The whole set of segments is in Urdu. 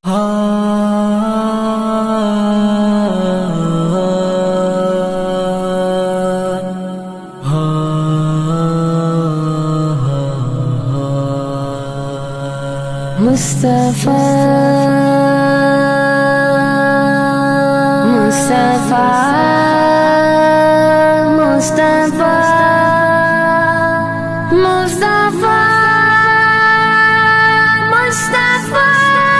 مصطفیٰ مصطفیٰ مصطفیٰ مصطفیٰ مصطفیٰ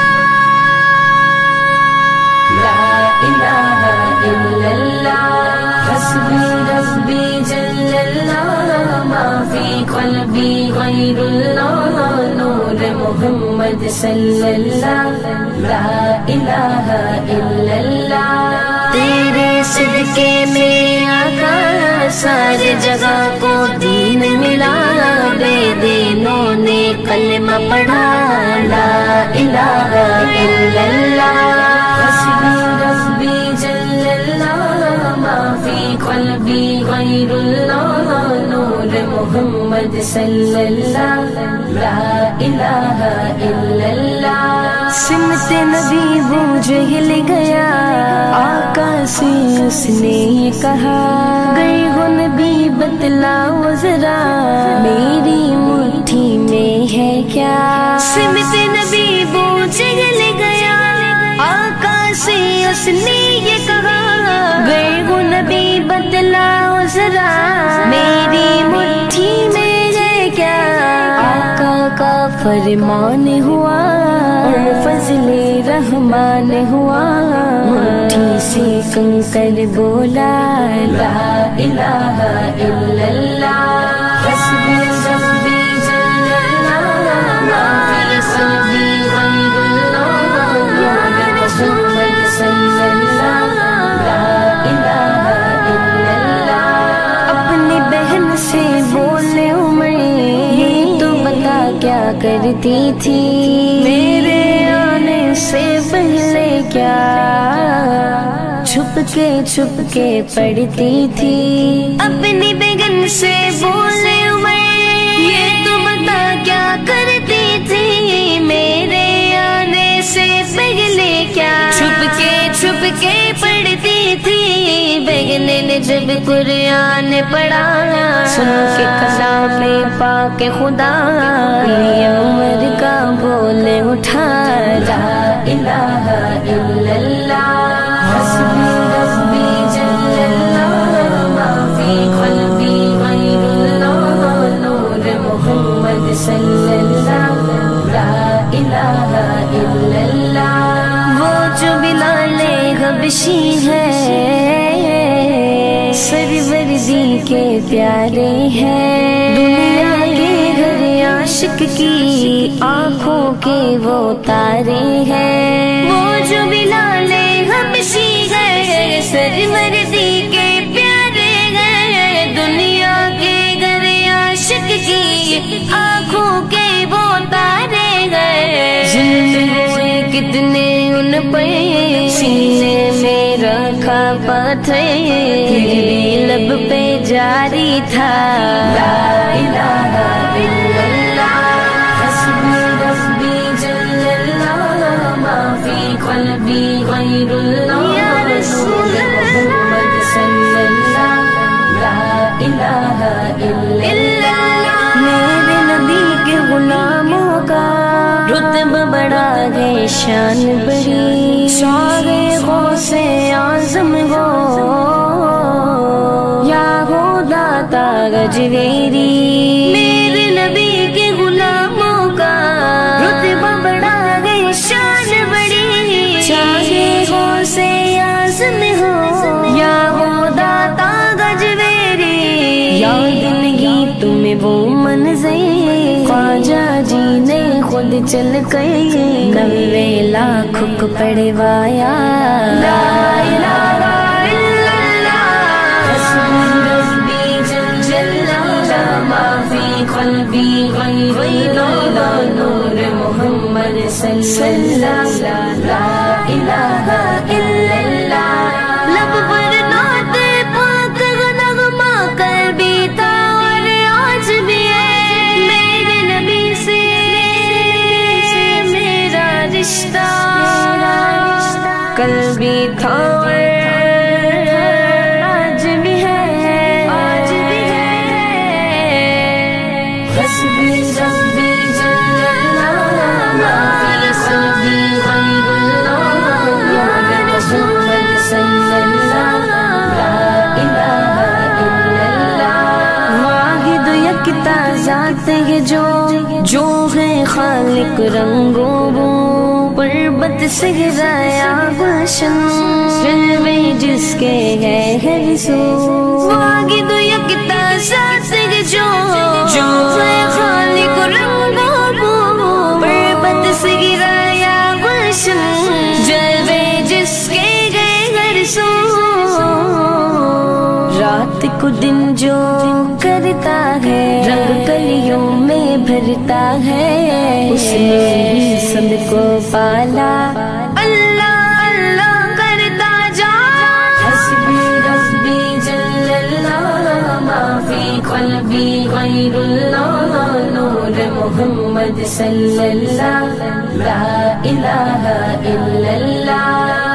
لا الہ الا اللہ حسبی ربی جل اللہ ما فی قلبی غیر اللہ نور محمد صلی اللہ لا الہ الا اللہ تیرے صدقے میں آقا ساری جگہ کو دین ملا بے دینوں نے کلمہ پڑھا لا الہ الا اللہ حسبی ربی جل اللہ ما فی قلبی غیر اللہ نور محمد صلی اللہ لا الہ الا اللہ سمت نبی وہ جہل گیا آقا سے اس نے یہ کہا گئے ہو نبی بتلاؤ ذرا میری مٹھی میں ہے کیا سمت نبی وہ جہل گیا آقا سے اس نے یہ کہا گئے ہو نبی بتلاؤ ذرا میری مٹھی میں ہے کیا آقا کا فرمان ہوا فضل رحمان ہوا مٹھی سے کنکر بولا لا الہ الا اللہ حسبی ربی جل اللہ ما فی قلبی غیر اللہ نور محمد صلی اللہ لا الہ الا اللہ اپنی بہن سے بولے عمر یہ تو بتا کیا کرتی تھی میرے آنے سے پہلے کیا چھپ کے پڑھتی تھی اپنی بیگن سے بولے عمر یہ تو بتا کیا کرتی تھی میرے آنے سے پہلے کیا چھپ کے پڑھتی تھی بیگن نے جب قرآن پڑھا سن کے کلام پاک خدا عمر کا بولے اٹھا لا الہ الا اللہ حسبی ربی جل اللہ ما فی قلبی غیر اللہ نور محمد صلی اللہ لا الہ الا اللہ وہ جو بلال حبشی ہے سروردی کے پیارے ہیں دنیا کے ہر عاشق کی آنکھوں کے وہ تارے ہیں وہ جو بلال حبشی ہے سروردی کے پیارے ہیں دنیا کے ہر عاشق کی آنکھوں کے وہ تارے ہیں ظلم ہوئے کتنے ان پر سینے میں رکھا پتھر لب پہ جاری تھا لا الہ الا اللہ حسبی ربی جل اللہ ما فی قلبی غیر اللہ یا رسول محمد صلی اللہ لا الہ الا اللہ میرے نبی کے غلاموں کا رتبہ بڑا ہے شان بڑی سارے غوث اعظم ہو گجویری میرے نبی کے غلاموں کا رتبہ بڑا گئی شان بڑی چاہے غوث اعظم ہو یا وہ داتا گجویری یاد نہیں تمہیں وہ منظر خواجہ جی نے خود چل کر 90 لاکھ کو پڑھوایا لا الہ قلبی غیر اللہ نور محمد صلی اللہ لا الہ الا اللہ لب پر نعت پاک نغمہ کر بھی تھا اور آج بھی ہے میرے نبی سے میرا رشتہ کل بھی تھا آج بھی ہے حسبی ربی جل اللہ ما فی قلبی غیر اللہ نور محمد صلی اللہ لا الہ الا اللہ واحد یکتا ذات ہے جو ہے خالق رنگوں بو پربت صحرایا گلشن جلوے جس کے ہے ہر سو واحد یکتا ذات ہے جو ہے خالق رنگوں بو پربت صحرایا گلشن جلوے جس کے ہے ہر سو رات کو دن جو کرتا ہے رنگ کلیوں میں بھرتا ہے اس نے ہی سب کو پالا اللہ اللہ کرتا جا حسبی ربی جل اللہ ما فی قلبی غیر اللہ نور محمد صلی اللہ لا الہ الا اللہ